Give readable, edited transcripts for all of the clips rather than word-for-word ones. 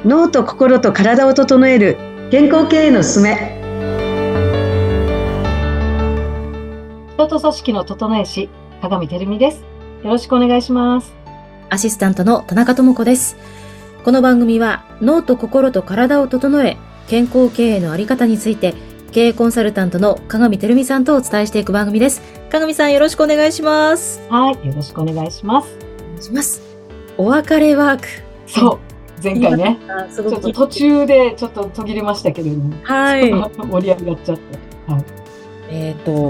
脳と心と体を整える健康経営のすすめ。人と組織の整え師、鏡てるみです。よろしくお願いします。 アシスタントの田中智子です。この番組は脳と心と体を整え、健康経営のあり方について経営コンサルタントの鏡てるみさんとお伝えしていく番組です。鏡さん、よろしくお願いします。 はい、よろしくお願いします。 お願いします。お別れワーク。 そう、前回ね、 ちょちょっと途中でちょっと途切れましたけれども、 はい。 盛り上がっちゃって。はい、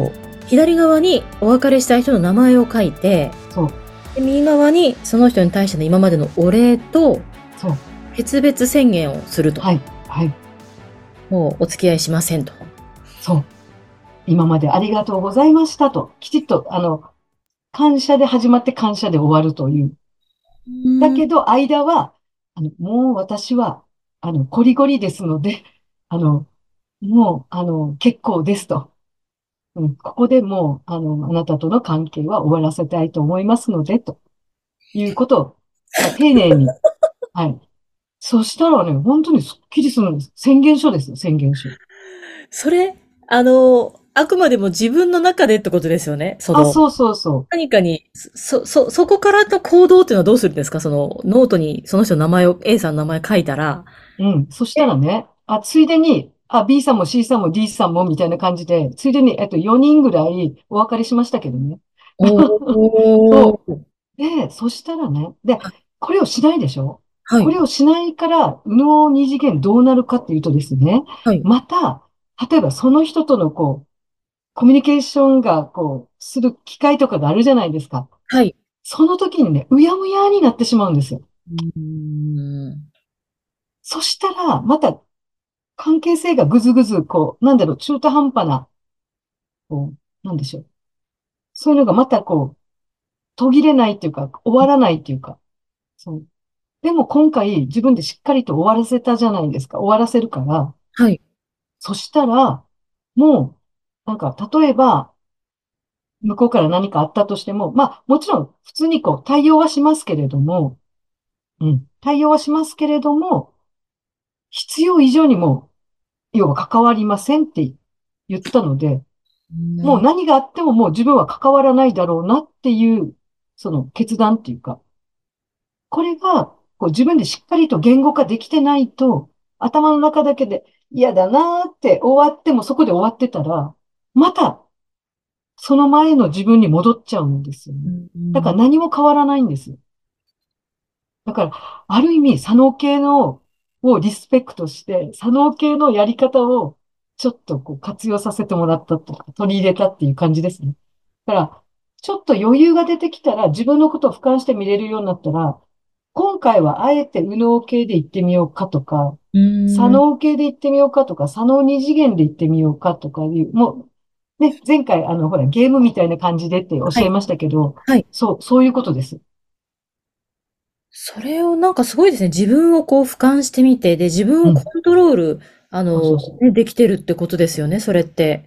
左側にお別れしたい人の名前を書いて、 そうで右側にその人に対しての今までのお礼と、 そう、 決別宣言をすると。 はい、はい、 もうお付き合いしませんと。 そう。今までありがとうございましたと、きちっと、感謝で始まって感謝で終わるという。だけど、間は、もう私は、ゴリゴリですので、あの、もう、結構ですと。ここでもう、あなたとの関係は終わらせたいと思いますので、ということを、まあ、丁寧に。はい。そしたらね、本当にすっきりするんです。宣言書ですよ、宣言書。 それ、あくまでも自分の中でってことですよね。 あ、そうそうそ何かに、そこからの行動っていうのはどうするんですか？その、ノートにその人の名前を、A さんの名前書いたら。 う。そしたらね、ついでに、B さんも C さんも D さんもみたいな感じで、ついでに、4人ぐらいお別れしましたけどね。そおー。 う。で、そしたらね、で、これをしないでしょ？ はい。 これをしないから、右脳二次元どうなるかっていうとですね、 はい。 また、例えばその人とのコミュニケーションがする機会とかがあるじゃないですか。 はい。 その時にね、うやむやになってしまうんですよ。 うーん。 そしたら、また関係性がぐずぐず、中途半端な、なんでしょう。そういうのがまた途切れないっていうか、終わらないっていうか、そう。でも今回自分でしっかりと終わらせたじゃないですか。終わらせるから。 はい。 そしたら、もう、例えば、向こうから何かあったとしても、まあ、もちろん、普通に対応はしますけれども、対応はしますけれども、必要以上にも、要は関わりませんって言ったので、もう何があってももう自分は関わらないだろうなっていう、その決断っていうか、これが、自分でしっかりと言語化できてないと、頭の中だけで嫌だなーって終わってもそこで終わってたら、またその前の自分に戻っちゃうんですよね。だから何も変わらないんですよ。だから、ある意味、左脳系をリスペクトして、左脳系のやり方をちょっと活用させてもらったとか、取り入れたっていう感じですね。だから、ちょっと余裕が出てきたら、自分のことを俯瞰して見れるようになったら、今回はあえて右脳系で行ってみようかとか、左脳系で行ってみようかとか、左脳二次元で行ってみようかとかいう、もう、ね、前回ほら、ゲームみたいな感じでっておっしはい。 ゃいましたけど、 はい。 そういうことです。 それをなんかすごいですね。自分をこう俯瞰してみて、で、自分をコうん。 ントロール、 そうそうそう。 ね、できてるってことですよね、それって。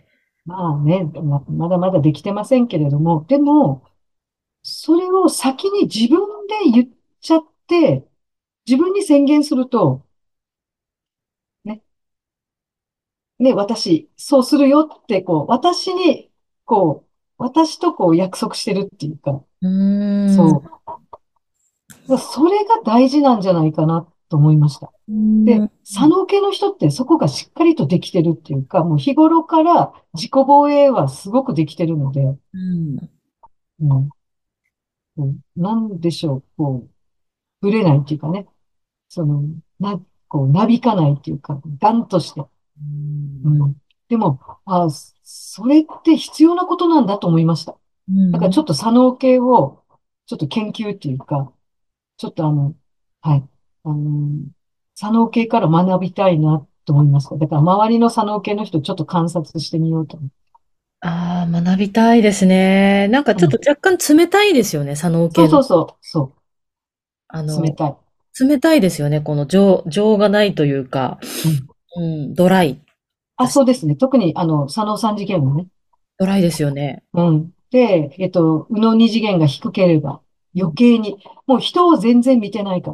まあね、まだまだできてませんけれども、でも、それを先に自分で言っちゃって、自分に宣言すると、ね、私、そうするよって、私に、私と約束してるっていうか、 うーん。 そう。それが大事なんじゃないかなと思いました。 うーで、 ん。 左脳系の人ってそこがしっかりとできてるっていうか、もう日頃から自己防衛はすごくできてるので、 うん。 うん、なんでしょう、ぶれないっていうかね、その、なびかないっていうか、ガンとして。 うん。 うん。でも、それって必要なことなんだと思いました。 うん。 だからちょっと左脳系を、ちょっと研究っていうか、ちょっとはい、あの、左脳系から学びたいなと思いました。だから周りの左脳系の人ちょっと観察してみようと思って。 ああ、学びたいですね。なんかちょっとうん。 若干冷たいですよね、左脳系の。 そうそうそう、そあう、冷の、 たい。 冷たいですよね。この情がないというか、 うん。 うん、ドライだし、 そうですね。特に左脳三次元はね。 ドライですよね。 うん。で、右脳二次元が低ければうん。 余計に、もう人を全然見てないから。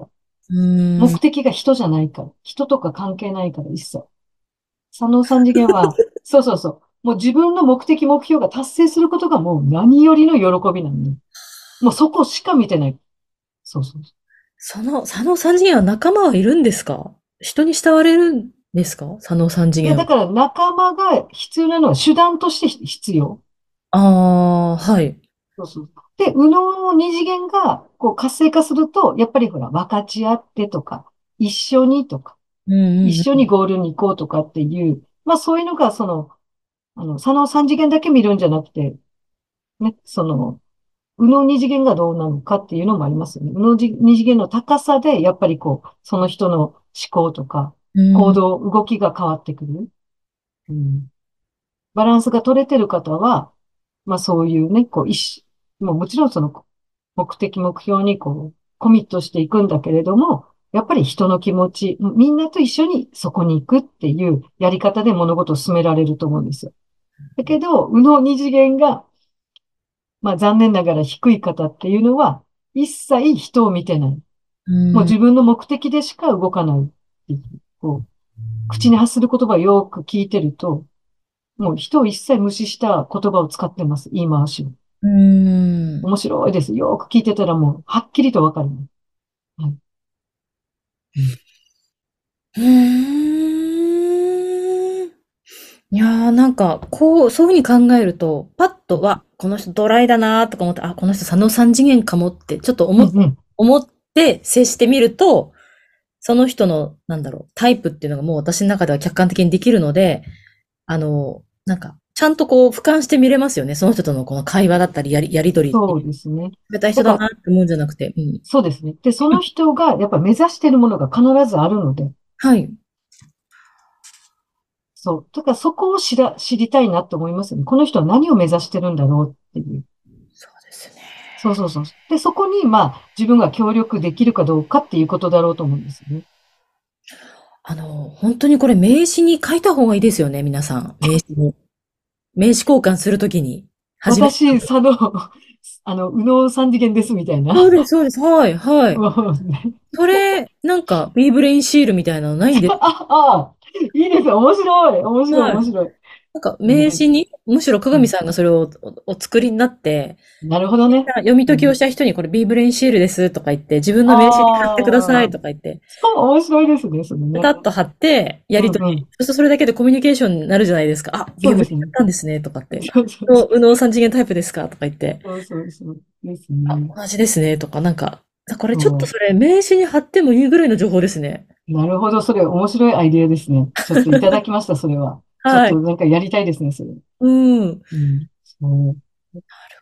うーん。 目的が人じゃないから。人とか関係ないから一切。左脳三次元は、そうそうそう。もう自分の目的、目標が達成することがもう何よりの喜びなんで。もうそこしか見てない。そうそうそ佐野三次元は仲間はいるんですか？人に慕われるんですか？佐野三次う。いや、 元は。 だから仲間が必要なのは手段として必要。 ああ、はい。 そうそう。で、右脳の二次元がこう活性化すると、やっぱりほら、分かち合ってとか、一緒にとか、 うん一緒にうんうん。 ゴールに行こうとかっていう、まあそういうのが左脳三次元だけ見るんじゃなくて、ね、右脳二次元がどうなのかっていうのもありますよね。右脳二次元の高さで、やっぱりこう、その人の思考とか、 うん。 行動、動きが変わってくる。うん、バランスが取れてる方は、まあそういうね、こう、もうもちろんその目的、目標にこう、コミットしていくんだけれども、やっぱり人の気持ち、みんなと一緒にそこに行くっていうやり方で物事を進められると思うんですよ。だけど、右脳二次元が、まあ残念ながら低い方っていうのは、一切人を見てない。 うん。 もう自分の目的でしか動かないっていう。こう、口に発する言葉をよく聞いてると、もう人を一切無視した言葉を使ってます。言い回しを。 うん。 面白いです。よく聞いてたらもう、はっきりとわかる。はい。 うーん。いやー、なんか、そういうふうに考えると、パッとは、この人ドライだなーとか思って、あ、この人佐野三次元かもって、ちょっとうんうん。 思って接してみると、その人の、なんだろう、タイプっていうのがもう私の中では客観的にできるので、なんか、ちゃんとこう、俯瞰して見れますよね。その人とのこの会話だったり、やりとりっていう。 そうですね。 冷たい人だだから、 なって思うんじゃなくて、うん。 そうですね。で、その人がやっぱ目指しているものが必ずあるので、 はい。 そう。だからそこを知りたいなと思いますよね。この人は何を目指してるんだろうっていう。 そうですね。 そうそうそう。で、そこに、まあ、自分が協力できるかどうかっていうことだろうと思うんですよね。 本当にこれ名刺に書いた方がいいですよね、皆さん。名刺に。名刺交換するときに。はじめ、 私、右脳三次元ですみたいな。 そうです、そうです。はい、はい。 もうね。 それ、なんか、ビーブレインシールみたいなのないんですいいですよ。面白い。面白い、 か？はい。 面白い。 なんか、名ね、 刺に、むしろうん。 鏡さんがそれをお作りになって、 なるほどね。 読み解きをうん。 した人にこれビーブレインシールですとか言って、自分の名刺に貼ってくださいああ、 とか言って、 そう、面白いですね、それね。 ペタッと貼って、やりとり。 うんうん。 そうするとそれだけでコミュニケーションになるじゃないですか。あ、ビーブレインやそうですね。 ったんですね、とかって。 そうそうそう。 右脳三次元タイプですかとか言って。 そうそうそうですあ、 ね。 同じですね、とか、なんか、これちょっとそそれ、名刺に貼ってもいいぐらいの情報ですね。 う。なるほど。それ面白いアイデアですね。ちょっといただきました、それは。ちょっはい。 となんかやりたいですね、それ。 うん。 うん。そう。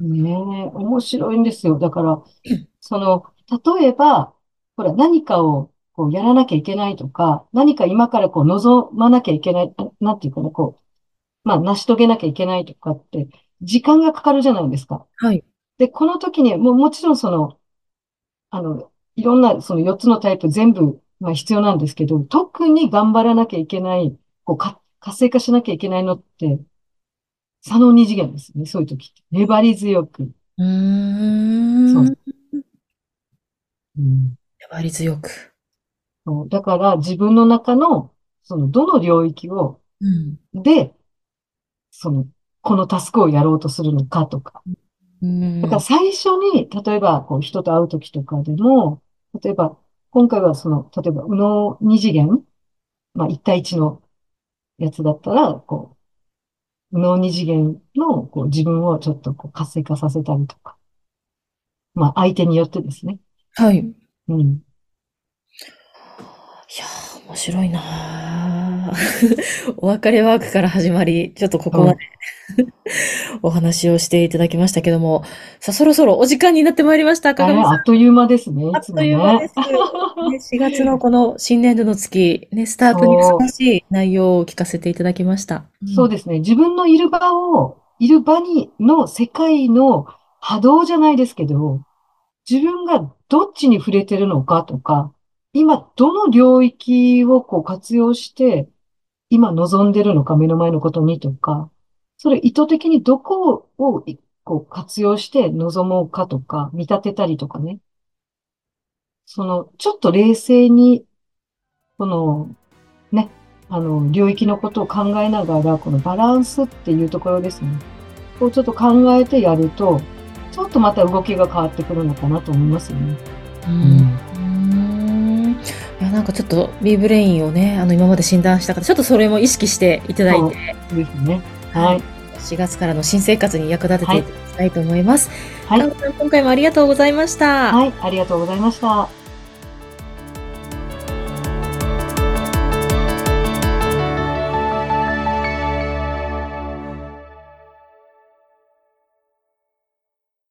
ねえ、面白いんですよ。だから、その、例えば、ほら、何かをこうやらなきゃいけないとか、何か今からこう望まなきゃいけない、なんていうかな、こう、まあ、成し遂げなきゃいけないとかって、時間がかかるじゃないですか。 はい。 で、この時に、もちろんいろんなその4つのタイプ全部、まあ必要なんですけど、特に頑張らなきゃいけない、活性化しなきゃいけないのって、左脳二次元ですね。そういう時って。粘り強く。 うーそう。 ん。 うん、 粘り強く。 そうだから自分の中の、どの領域うん。 で、その、このタスクをやろうとするのかとか。 うだからん。 最初に、例えば、こう、人と会う時とかでも、例えば、今回は例えば、右脳二次元、まあ、一対一のやつだったら、こう、右脳二次元の、こう、自分をちょっとこう活性化させたりとか、まあ、相手によってですね。 はい。いうん。 やー、面白いなー。お別れワークから始まり、ちょっとここまでそう。 お話をしていただきましたけども、さあ、そろそろお時間になってまいりました、鏡さん。 あっという間ですね。いつあっともね。 いう間です。ね、4月のこの新年度の月、ね、スタートにふさわそう。 しい内容を聞かせていただきました。うん。 そうですね。自分のいる場の世界の波動じゃないですけど、自分がどっちに触れてるのかとか、今どの領域をこう活用して、今望んでるのか、目の前のことにとか、それ意図的にどこをこう活用して望もうかとか、見立てたりとかね。 ちょっと冷静に、この、ね、領域のことを考えながら、このバランスっていうところですね。こうちょっと考えてやると、ちょっとまた動きが変わってくるのかなと思いますよね。 ううん。 ん。いや、なんかちょっと B ブレインをね、今まで診断した方、ちょっとそれも意識していただいて、 そう、ぜひね。 はい。 はい。 4月からの新生活に役立てはい。 ていただきたいと思います。 はい。 かんさん、今回もありがとうございました。 はい。ありがとうございました。